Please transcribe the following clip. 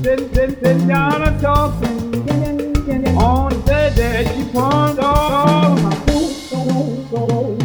Sit down and talk on the day she pawned all my food.